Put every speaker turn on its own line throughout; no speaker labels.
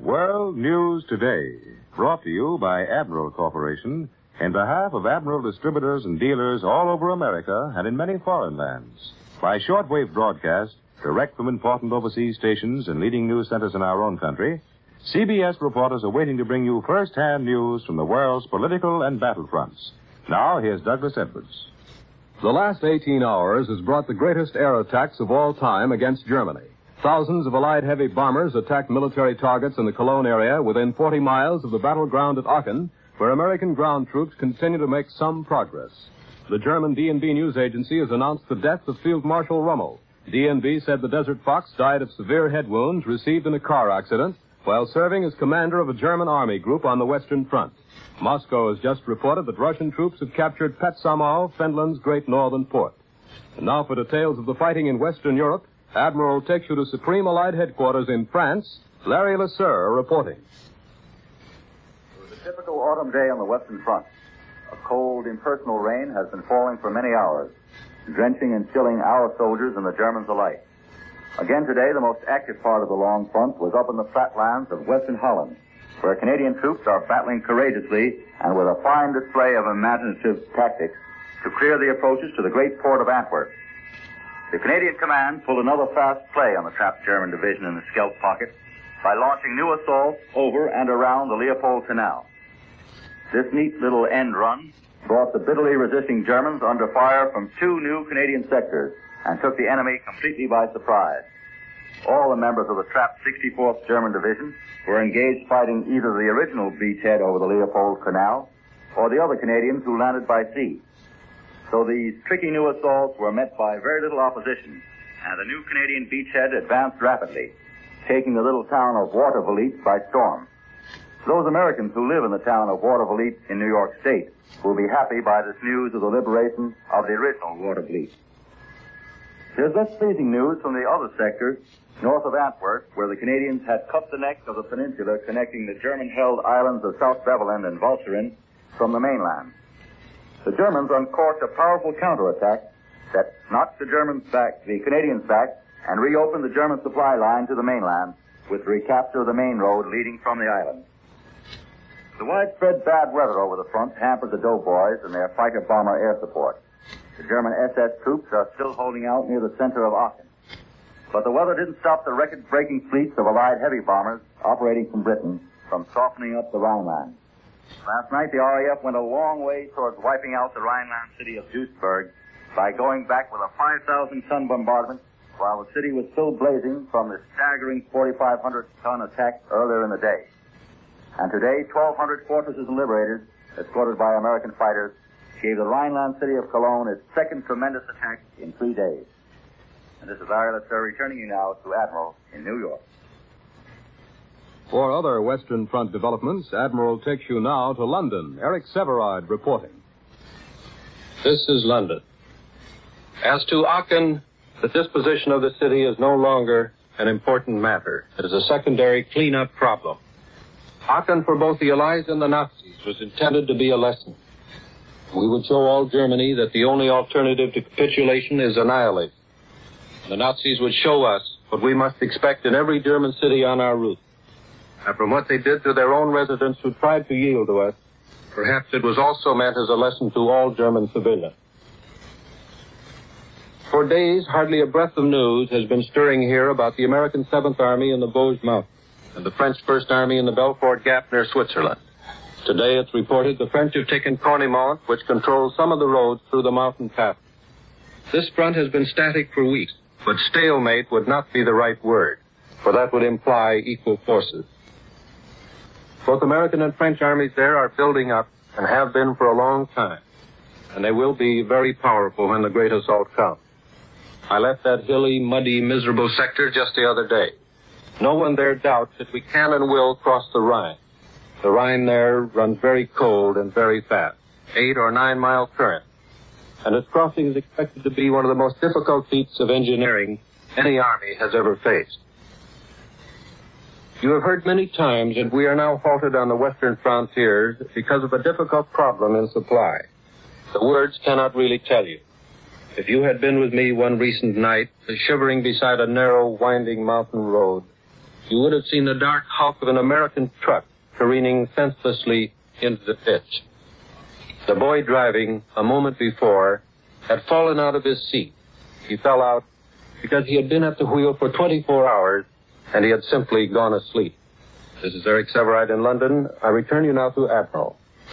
World News Today, brought to you by Admiral Corporation in behalf of Admiral distributors and dealers all over America and in many foreign lands. By shortwave broadcast, direct from important overseas stations and leading news centers in our own country, CBS reporters are waiting to bring you first-hand news from the world's political and battlefronts. Now, here's Douglas Edwards.
The last 18 hours has brought the greatest air attacks of all time against Germany. Thousands of Allied heavy bombers attacked military targets in the Cologne area within 40 miles of the battleground at Aachen, where American ground troops continue to make some progress. The German DNB news agency has announced the death of Field Marshal Rommel. DNB said the Desert Fox died of severe head wounds received in a car accident while serving as commander of a German army group on the Western Front. Moscow has just reported that Russian troops have captured Petsamau, Finland's great northern port. And now for details of the fighting in Western Europe, Admiral takes you to Supreme Allied Headquarters in France. Larry Lasseur reporting.
It was a typical autumn day on the Western Front. A cold, impersonal rain has been falling for many hours, drenching and chilling our soldiers and the Germans alike. Again today, the most active part of the long front was up in the flatlands of Western Holland, where Canadian troops are battling courageously and with a fine display of imaginative tactics to clear the approaches to the great port of Antwerp. The Canadian command pulled another fast play on the trapped German division in the Scheldt pocket by launching new assaults over and around the Leopold Canal. This neat little end run brought the bitterly resisting Germans under fire from two new Canadian sectors and took the enemy completely by surprise. All the members of the trapped 64th German Division were engaged fighting either the original beachhead over the Leopold Canal or the other Canadians who landed by sea. So these tricky new assaults were met by very little opposition, and the new Canadian beachhead advanced rapidly, taking the little town of Watervliet by storm. Those Americans who live in the town of Watervliet in New York State will be happy by this news of the liberation of the original Watervliet. There's less pleasing news from the other sectors north of Antwerp, where the Canadians had cut the neck of the peninsula connecting the German-held islands of South Beveland and Walcheren from the mainland. The Germans uncorked a powerful counterattack that knocked the Canadians back and reopened the German supply line to the mainland with the recapture of the main road leading from the island. The widespread bad weather over the front hampered the doughboys and their fighter-bomber air support. The German SS troops are still holding out near the center of Aachen. But the weather didn't stop the record-breaking fleets of Allied heavy bombers operating from Britain from softening up the Rhineland. Last night, the RAF went a long way towards wiping out the Rhineland city of Duisburg by going back with a 5,000-ton bombardment while the city was still blazing from the staggering 4,500-ton attack earlier in the day. And today, 1,200 fortresses and liberators, escorted by American fighters, gave the Rhineland city of Cologne its second tremendous attack in 3 days. And this is Larry Lasseur returning you now to Admiral in New York.
For other Western Front developments, Admiral takes you now to London. Eric Severide reporting.
This is London. As to Aachen, the disposition of the city is no longer an important matter. It is a secondary cleanup problem. Aachen, for both the Allies and the Nazis, was intended to be a lesson. We would show all Germany that the only alternative to capitulation is annihilation. The Nazis would show us what we must expect in every German city on our route. And from what they did to their own residents who tried to yield to us, perhaps it was also meant as a lesson to all German civilians. For days, hardly a breath of news has been stirring here about the American 7th Army in the Vosges Mountains and the French 1st Army in the Belfort Gap near Switzerland. Today, it's reported the French have taken Cornimont, which controls some of the roads through the mountain pass. This front has been static for weeks, but stalemate would not be the right word, for that would imply equal forces. Both American and French armies there are building up and have been for a long time, and they will be very powerful when the great assault comes. I left that hilly, muddy, miserable sector just the other day. No one there doubts that we can and will cross the Rhine. The Rhine there runs very cold and very fast, 8 or 9 mile current, and its crossing is expected to be one of the most difficult feats of engineering any army has ever faced. You have heard many times that we are now halted on the western frontiers because of a difficult problem in supply. The words cannot really tell you. If you had been with me one recent night, shivering beside a narrow, winding mountain road, you would have seen the dark hulk of an American truck careening senselessly into the ditch. The boy driving, a moment before, had fallen out of his seat. He fell out because he had been at the wheel for 24 hours, and he had simply gone asleep. This is Eric Severide in London. I return you now to Admiral.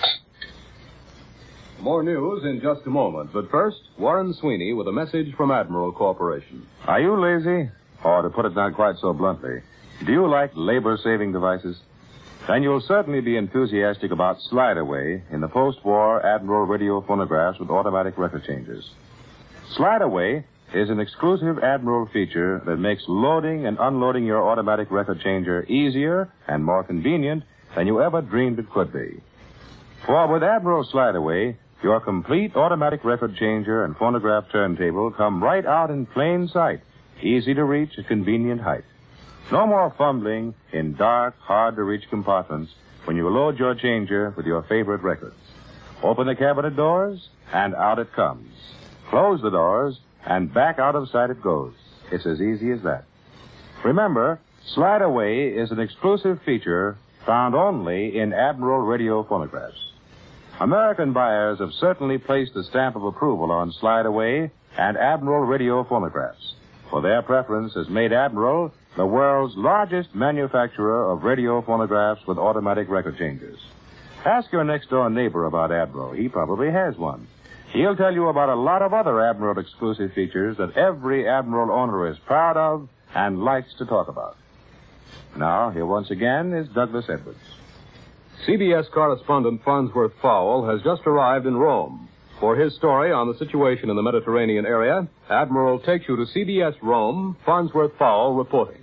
More news in just a moment, but first, Warren Sweeney with a message from Admiral Corporation.
Are you lazy? Or to put it not quite so bluntly, do you like labor-saving devices? Then you'll certainly be enthusiastic about Slide Away in the post-war Admiral radio phonographs with automatic record changers. Slide Away is an exclusive Admiral feature that makes loading and unloading your automatic record changer easier and more convenient than you ever dreamed it could be. For with Admiral Slide Away, your complete automatic record changer and phonograph turntable come right out in plain sight, easy to reach at convenient height. No more fumbling in dark, hard-to-reach compartments when you load your changer with your favorite records. Open the cabinet doors, and out it comes. Close the doors, and back out of sight it goes. It's as easy as that. Remember, Slide Away is an exclusive feature found only in Admiral radio phonographs. American buyers have certainly placed the stamp of approval on Slide Away and Admiral radio phonographs, for their preference has made Admiral the world's largest manufacturer of radio phonographs with automatic record changers. Ask your next-door neighbor about Admiral. He probably has one. He'll tell you about a lot of other Admiral exclusive features that every Admiral owner is proud of and likes to talk about. Now, here once again is Douglas Edwards.
CBS correspondent Farnsworth Fowle has just arrived in Rome. For his story on the situation in the Mediterranean area, Admiral takes you to CBS Rome, Farnsworth Fowle reporting.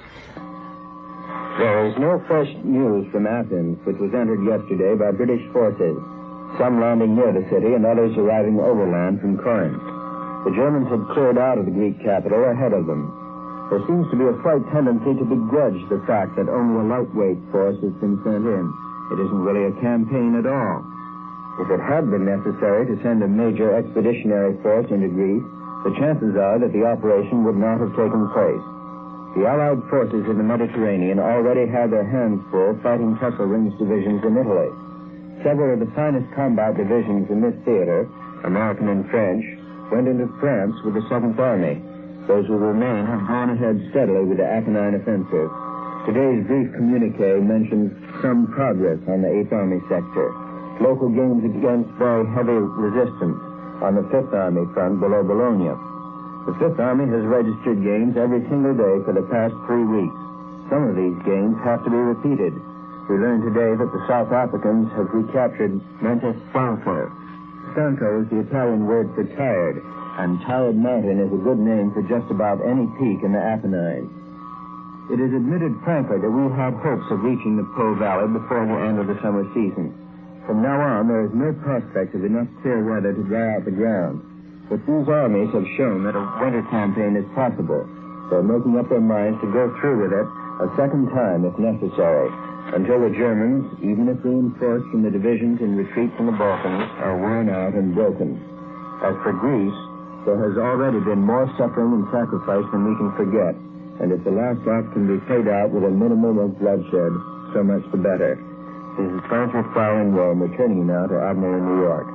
There is no fresh news from Athens, which was entered yesterday by British forces, some landing near the city and others arriving overland from Corinth. The Germans had cleared out of the Greek capital ahead of them. There seems to be a slight tendency to begrudge the fact that only a lightweight force has been sent in. It isn't really a campaign at all. If it had been necessary to send a major expeditionary force into Greece, the chances are that the operation would not have taken place. The Allied forces in the Mediterranean already had their hands full fighting Kesselring's divisions in Italy. Several of the finest combat divisions in this theater, American and French, went into France with the 7th Army. Those who remain have gone ahead steadily with the Apennine offensive. Today's brief communique mentions some progress on the 8th Army sector. Local gains against very heavy resistance on the 5th Army front below Bologna. The 5th Army has registered gains every single day for the past 3 weeks. Some of these gains have to be repeated. We learned today that the South Africans have recaptured Monte Stanco. Stanco is the Italian word for tired, and Tired Mountain is a good name for just about any peak in the Apennines. It is admitted frankly that we had hopes of reaching the Po Valley before the end of the summer season. From now on, there is no prospect of enough clear weather to dry out the ground. But these armies have shown that a winter campaign is possible. They're making up their minds to go through with it a second time if necessary, until the Germans, even if reinforced from the divisions in retreat from the Balkans, are worn out and broken. As for Greece, there has already been more suffering and sacrifice than we can forget, and if the last act can be played out with a minimum of bloodshed, so much the better. This is Farnsworth Fowle in Rome, returning now to Admiral in New York.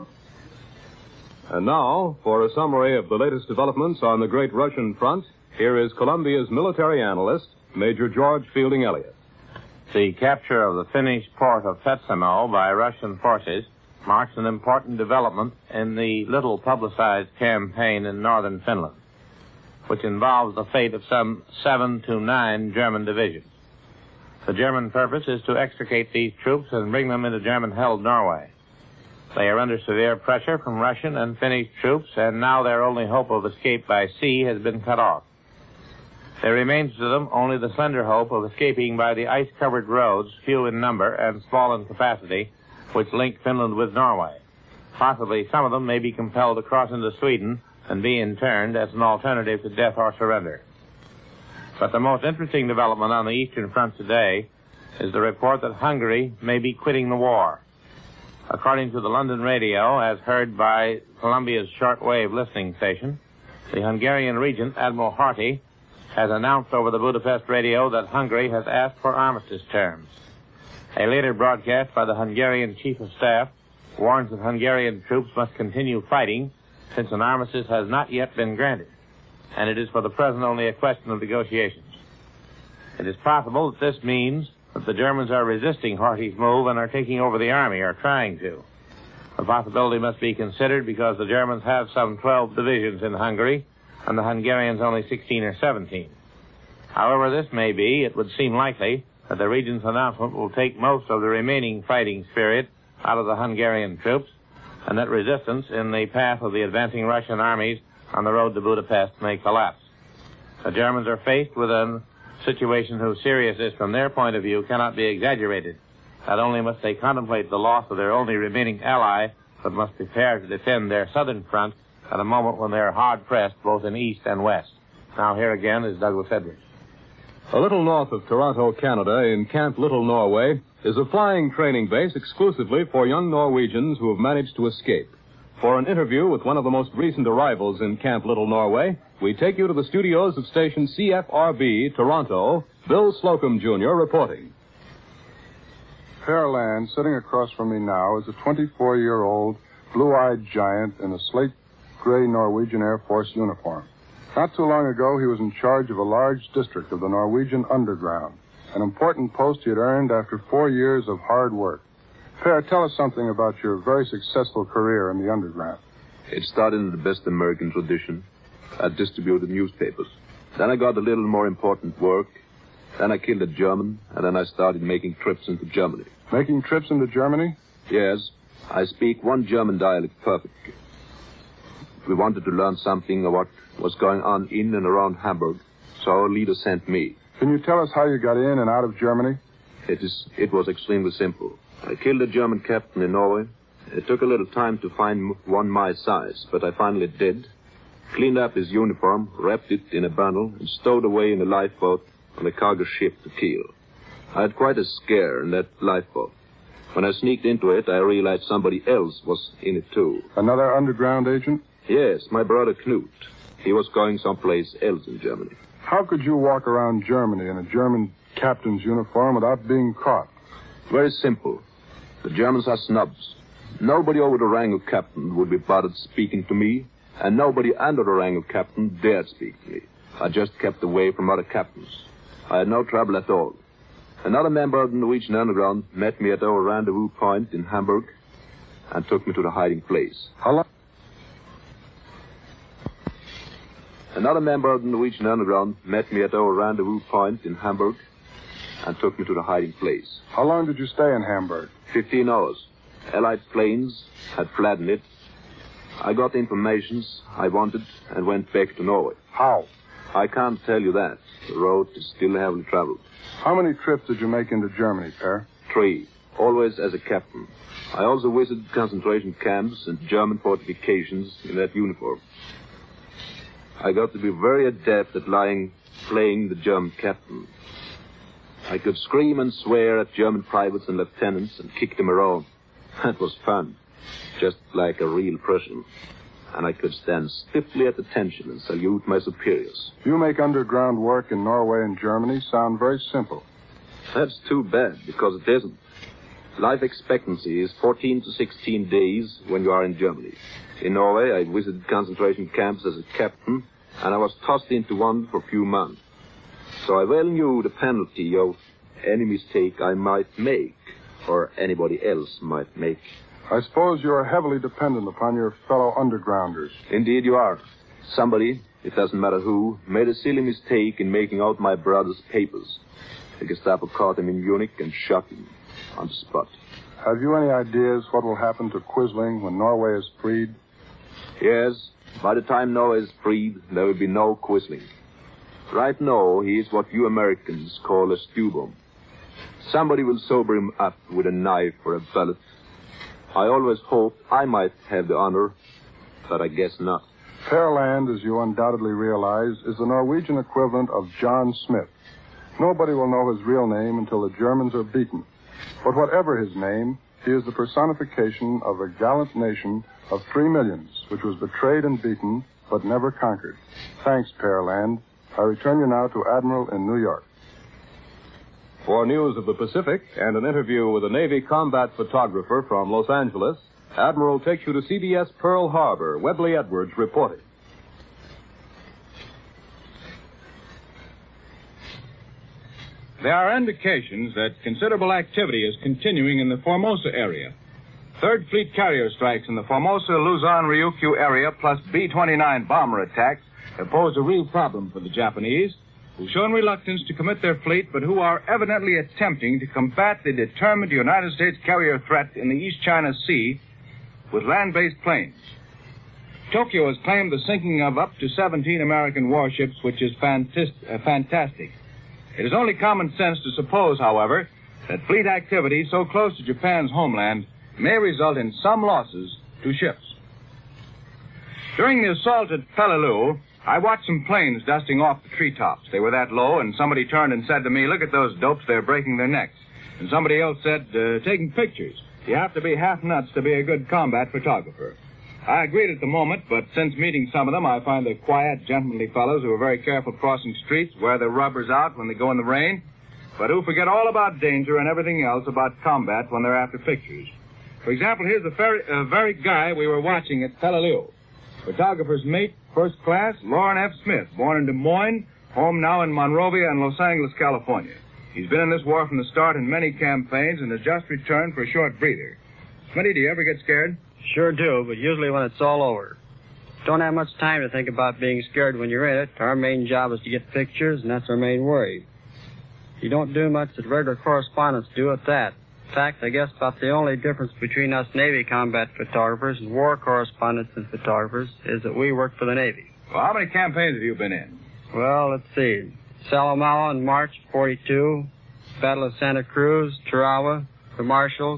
And now, for a summary of the latest developments on the great Russian front, here is Columbia's military analyst, Major George Fielding Elliott.
The capture of the Finnish port of Petsamo by Russian forces marks an important development in the little-publicized campaign in northern Finland, which involves the fate of some 7 to 9 German divisions. The German purpose is to extricate these troops and bring them into German-held Norway. They are under severe pressure from Russian and Finnish troops, and now their only hope of escape by sea has been cut off. There remains to them only the slender hope of escaping by the ice-covered roads, few in number and small in capacity, which link Finland with Norway. Possibly some of them may be compelled to cross into Sweden and be interned as an alternative to death or surrender. But the most interesting development on the Eastern Front today is the report that Hungary may be quitting the war. According to the London radio, as heard by Columbia's shortwave listening station, the Hungarian regent, Admiral Horthy, has announced over the Budapest radio that Hungary has asked for armistice terms. A later broadcast by the Hungarian Chief of Staff warns that Hungarian troops must continue fighting since an armistice has not yet been granted, and it is for the present only a question of negotiations. It is possible that this means that the Germans are resisting Horthy's move and are taking over the army, or trying to. The possibility must be considered because the Germans have some 12 divisions in Hungary, and the Hungarians only 16 or 17. However this may be, it would seem likely that the Regent's announcement will take most of the remaining fighting spirit out of the Hungarian troops, and that resistance in the path of the advancing Russian armies on the road to Budapest may collapse. The Germans are faced with a situation whose seriousness from their point of view cannot be exaggerated. Not only must they contemplate the loss of their only remaining ally, but must prepare to defend their southern front at a moment when they are hard-pressed both in east and west. Now here again is Douglas Edwards.
A little north of Toronto, Canada, in Camp Little, Norway, is a flying training base exclusively for young Norwegians who have managed to escape. For an interview with one of the most recent arrivals in Camp Little, Norway, we take you to the studios of station CFRB, Toronto. Bill Slocum, Jr., reporting.
Per Land, sitting across from me now, is a 24-year-old, blue-eyed giant in a slate-gray Norwegian Air Force uniform. Not too long ago, he was in charge of a large district of the Norwegian underground, an important post he had earned after 4 years of hard work. Per, tell us something about your very successful career in the underground.
It started in the best American tradition. I distributed newspapers. Then I got a little more important work. Then I killed a German, and then I started making trips into Germany.
Making trips into Germany?
Yes. I speak one German dialect perfectly. We wanted to learn something of what was going on in and around Hamburg, so our leader sent me.
Can you tell us how you got in and out of Germany?
It was extremely simple. I killed a German captain in Norway. It took a little time to find one my size, but I finally did. Cleaned up his uniform, wrapped it in a bundle, and stowed away in a lifeboat on a cargo ship to Kiel. I had quite a scare in that lifeboat. When I sneaked into it, I realized somebody else was in it, too.
Another underground agent?
Yes, my brother Knut. He was going someplace else in Germany.
How could you walk around Germany in a German captain's uniform without being caught?
Very simple. The Germans are snubs. Nobody over the rank of captain would be bothered speaking to me, and nobody under the rank of captain dared speak to me. I just kept away from other captains. I had no trouble at all. Another member of the Norwegian Underground met me at our rendezvous point in Hamburg and took me to the hiding place.
How long?
Another member of the Norwegian Underground met me at our rendezvous point in Hamburg and took me to the hiding place.
How long did you stay in Hamburg?
15 hours. Allied planes had flattened it. I got the information I wanted and went back to Norway.
How?
I can't tell you that. The road is still heavily traveled.
How many trips did you make into Germany, Per?
3, always as a captain. I also visited concentration camps and German fortifications in that uniform. I got to be very adept at playing the German captain. I could scream and swear at German privates and lieutenants and kick them around. That was fun, just like a real Prussian. And I could stand stiffly at attention and salute my superiors.
You make underground work in Norway and Germany sound very simple.
That's too bad, because it isn't. Life expectancy is 14 to 16 days when you are in Germany. In Norway, I visited concentration camps as a captain, and I was tossed into one for a few months. So I well knew the penalty of any mistake I might make, or anybody else might make.
I suppose you're heavily dependent upon your fellow undergrounders.
Indeed you are. Somebody, it doesn't matter who, made a silly mistake in making out my brother's papers. The Gestapo caught him in Munich and shot him on the spot.
Have you any ideas what will happen to Quisling when Norway is freed?
Yes. By the time Norway is freed, there will be no Quisling. Right now, he is what you Americans call a stew bomb. Somebody will sober him up with a knife or a bullet. I always hoped I might have the honor, but I guess not.
Per Land, as you undoubtedly realize, is the Norwegian equivalent of John Smith. Nobody will know his real name until the Germans are beaten. But whatever his name, he is the personification of a gallant nation of 3 millions, which was betrayed and beaten, but never conquered. Thanks, Per Land. I return you now to Admiral in New York.
For news of the Pacific and an interview with a Navy combat photographer from Los Angeles, Admiral takes you to CBS Pearl Harbor. Webley Edwards reporting.
There are indications that considerable activity is continuing in the Formosa area. Third Fleet carrier strikes in the Formosa, Luzon, Ryukyu area, plus B-29 bomber attacks have posed a real problem for the Japanese, who've shown reluctance to commit their fleet, but who are evidently attempting to combat the determined United States carrier threat in the East China Sea with land-based planes. Tokyo has claimed the sinking of up to 17 American warships, which is fantastic. It is only common sense to suppose, however, that fleet activity so close to Japan's homeland may result in some losses to ships. During the assault at Peleliu, I watched some planes dusting off the treetops. They were that low, and somebody turned and said to me, "Look at those dopes, they're breaking their necks." And somebody else said, "Taking pictures. You have to be half nuts to be a good combat photographer." I agreed at the moment, but since meeting some of them, I find they're quiet, gentlemanly fellows who are very careful crossing streets, wear their rubbers out when they go in the rain, but who forget all about danger and everything else about combat when they're after pictures. For example, here's the very guy we were watching at Peleliu. Photographer's mate, first class, Lauren F. Smith, born in Des Moines, home now in Monrovia and Los Angeles, California. He's been in this war from the start in many campaigns and has just returned for a short breather. Smitty, do you ever get scared?
Sure do, but usually when it's all over. Don't have much time to think about being scared when you're in it. Our main job is to get pictures, and that's our main worry. You don't do much that regular correspondents do at that. In fact, I guess about the only difference between us Navy combat photographers and war correspondents and photographers is that we work for the Navy.
Well, how many campaigns have you been in?
Well, let's see. Salamala in March 42, Battle of Santa Cruz, Tarawa, the Marshalls,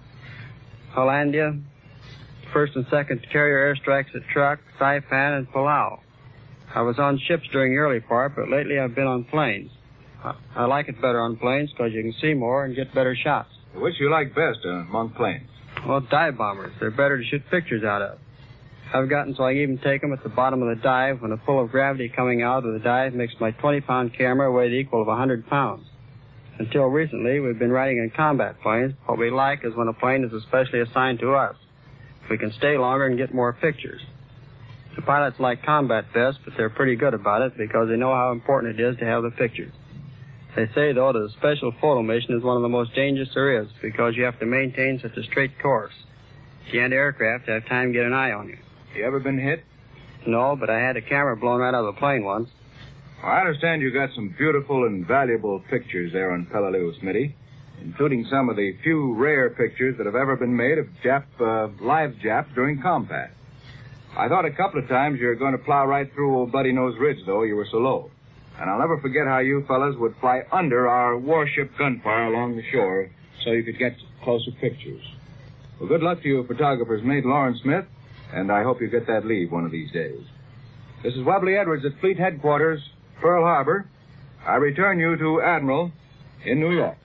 Hollandia, first and second carrier airstrikes at Truk, Saipan, and Palau. I was on ships during the early part, but lately I've been on planes. I like it better on planes because you can see more and get better shots.
Which you like best among planes?
Well, dive bombers. They're better to shoot pictures out of. I've gotten so I even take them at the bottom of the dive when a pull of gravity coming out of the dive makes my 20-pound camera weigh the equal of 100 pounds. Until recently, we've been riding in combat planes. What we like is when a plane is especially assigned to us. We can stay longer and get more pictures. The pilots like combat best, but they're pretty good about it because they know how important it is to have the pictures. They say, though, that a special photo mission is one of the most dangerous there is because you have to maintain such a straight course. The anti-aircraft have time to get an eye on you.
You ever been hit?
No, but I had a camera blown right out of the plane once.
Well, I understand you got some beautiful and valuable pictures there on Peleliu, Smitty, including some of the few rare pictures that have ever been made of live Japs during combat. I thought a couple of times you were going to plow right through old Bloody Nose Ridge, though. You were so low. And I'll never forget how you fellas would fly under our warship gunfire along the shore so you could get closer pictures. Well, good luck to you, photographer's mate, Lauren Smith, and I hope you get that leave one of these days. This is Webley Edwards at Fleet Headquarters, Pearl Harbor. I return you to Admiral in New York.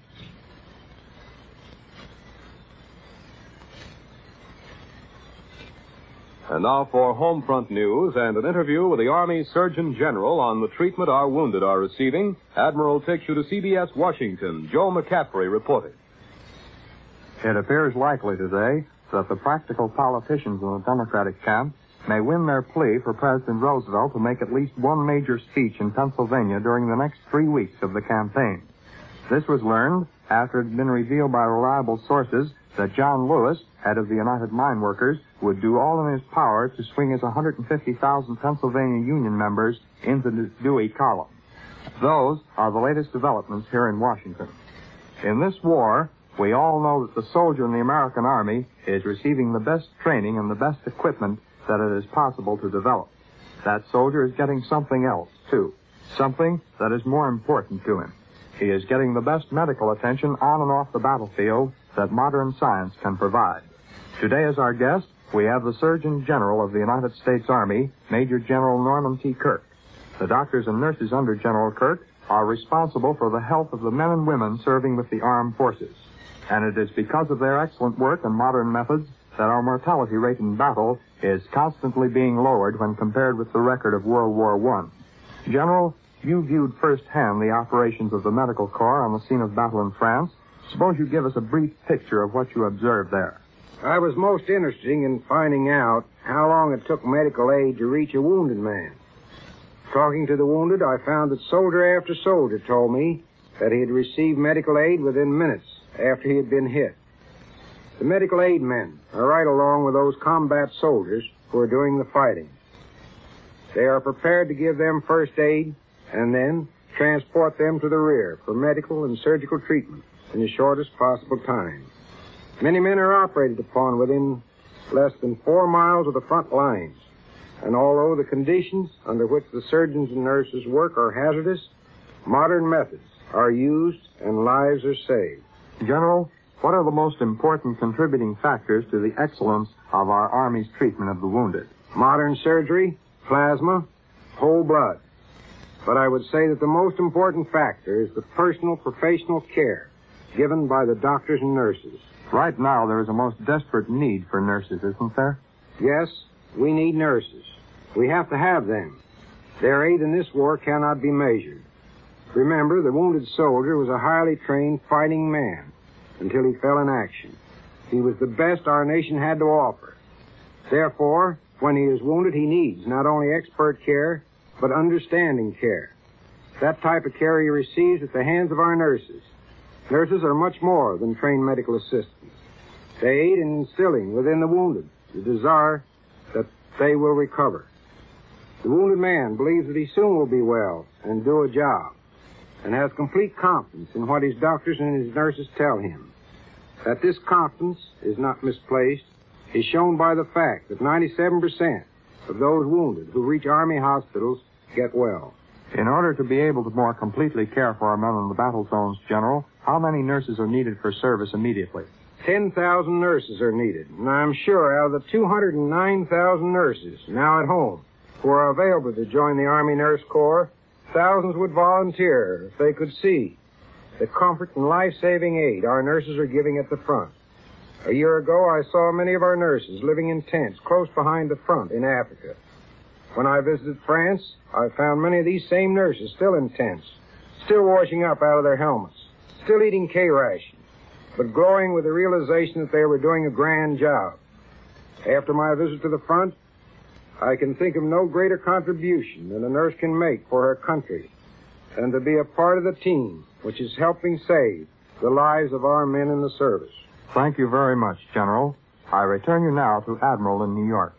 And now for home front news and an interview with the Army Surgeon General on the treatment our wounded are receiving. Admiral takes you to CBS Washington. Joe McCaffrey reporting.
It appears likely today that the practical politicians in the Democratic camp may win their plea for President Roosevelt to make at least one major speech in Pennsylvania during the next 3 weeks of the campaign. This was learned after it had been revealed by reliable sources that John Lewis, head of the United Mine Workers, would do all in his power to swing his 150,000 Pennsylvania Union members into the Dewey column. Those are the latest developments here in Washington. In this war, we all know that the soldier in the American Army is receiving the best training and the best equipment that it is possible to develop. That soldier is getting something else, too. Something that is more important to him. He is getting the best medical attention on and off the battlefield that modern science can provide. Today, as our guest, we have the Surgeon General of the United States Army, Major General Norman T. Kirk. The doctors and nurses under General Kirk are responsible for the health of the men and women serving with the armed forces. And it is because of their excellent work and modern methods that our mortality rate in battle is constantly being lowered when compared with the record of World War I. General, you viewed firsthand the operations of the Medical Corps on the scene of battle in France. Suppose you give us a brief picture of what you observed there.
I was most interested in finding out how long it took medical aid to reach a wounded man. Talking to the wounded, I found that soldier after soldier told me that he had received medical aid within minutes after he had been hit. The medical aid men are right along with those combat soldiers who are doing the fighting. They are prepared to give them first aid and then transport them to the rear for medical and surgical treatment in the shortest possible time. Many men are operated upon within less than 4 miles of the front lines, and although the conditions under which the surgeons and nurses work are hazardous, modern methods are used and lives are saved.
General, what are the most important contributing factors to the excellence of our Army's treatment of the wounded?
Modern surgery, plasma, whole blood. But I would say that the most important factor is the personal professional care given by the doctors and nurses.
Right now, there is a most desperate need for nurses, isn't there?
Yes, we need nurses. We have to have them. Their aid in this war cannot be measured. Remember, the wounded soldier was a highly trained fighting man until he fell in action. He was the best our nation had to offer. Therefore, when he is wounded, he needs not only expert care, but understanding care. That type of care he receives at the hands of our nurses. Nurses are much more than trained medical assistants. They aid in instilling within the wounded the desire that they will recover. The wounded man believes that he soon will be well and do a job, and has complete confidence in what his doctors and his nurses tell him. That this confidence is not misplaced is shown by the fact that 97% of those wounded who reach Army hospitals get well.
In order to be able to more completely care for our men in the battle zones, General, how many nurses are needed for service immediately?
10,000 nurses are needed, and I'm sure out of the 209,000 nurses now at home who are available to join the Army Nurse Corps, thousands would volunteer if they could see the comfort and life-saving aid our nurses are giving at the front. A year ago, I saw many of our nurses living in tents close behind the front in Africa. When I visited France, I found many of these same nurses still in tents, still washing up out of their helmets, still eating K-rations, but glowing with the realization that they were doing a grand job. After my visit to the front, I can think of no greater contribution than a nurse can make for her country than to be a part of the team which is helping save the lives of our men in the service.
Thank you very much, General. I return you now to Admiral in New York.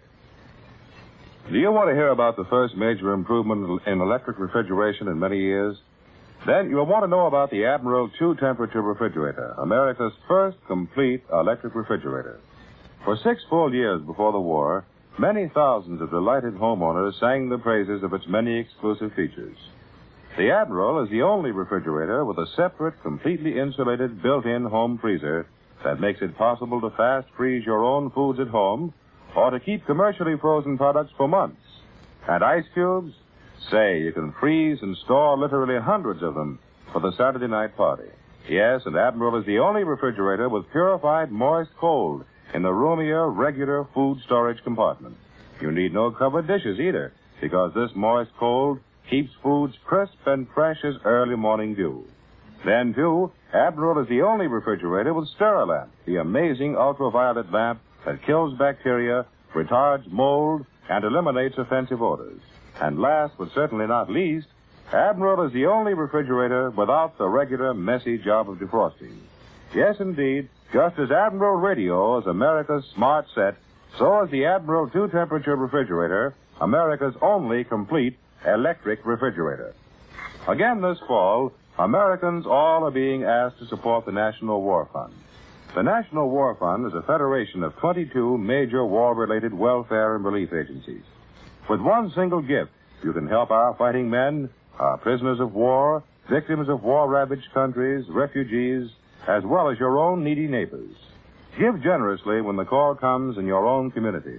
Do you want to hear about the first major improvement in electric refrigeration in many years? Then you'll want to know about the Admiral 2-temperature refrigerator, America's first complete electric refrigerator. For 6 full years before the war, many thousands of delighted homeowners sang the praises of its many exclusive features. The Admiral is the only refrigerator with a separate, completely insulated, built-in home freezer that makes it possible to fast freeze your own foods at home or to keep commercially frozen products for months. And ice cubes? Say, you can freeze and store literally hundreds of them for the Saturday night party. Yes, and Admiral is the only refrigerator with purified moist cold in the roomier, regular food storage compartment. You need no covered dishes either, because this moist cold keeps foods crisp and fresh as early morning dew. Then, too, Admiral is the only refrigerator with Sterilamp, the amazing ultraviolet lamp that kills bacteria, retards mold, and eliminates offensive odors. And last, but certainly not least, Admiral is the only refrigerator without the regular messy job of defrosting. Yes, indeed, just as Admiral Radio is America's smart set, so is the Admiral 2-temperature refrigerator America's only complete electric refrigerator. Again this fall, Americans all are being asked to support the National War Fund. The National War Fund is a federation of 22 major war-related welfare and relief agencies. With one single gift, you can help our fighting men, our prisoners of war, victims of war-ravaged countries, refugees, as well as your own needy neighbors. Give generously when the call comes in your own community.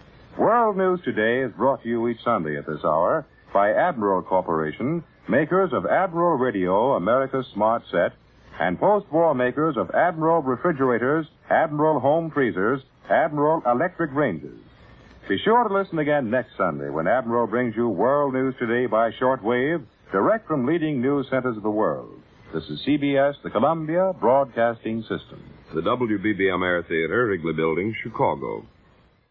World News Today is brought to you each Sunday at this hour by Admiral Corporation, makers of Admiral Radio, America's smart set, and post-war makers of Admiral refrigerators, Admiral home freezers, Admiral electric ranges. Be sure to listen again next Sunday when Admiral brings you World News Today by shortwave, direct from leading news centers of the world. This is CBS, the Columbia Broadcasting System.
The WBBM Air Theater, Wrigley Building, Chicago.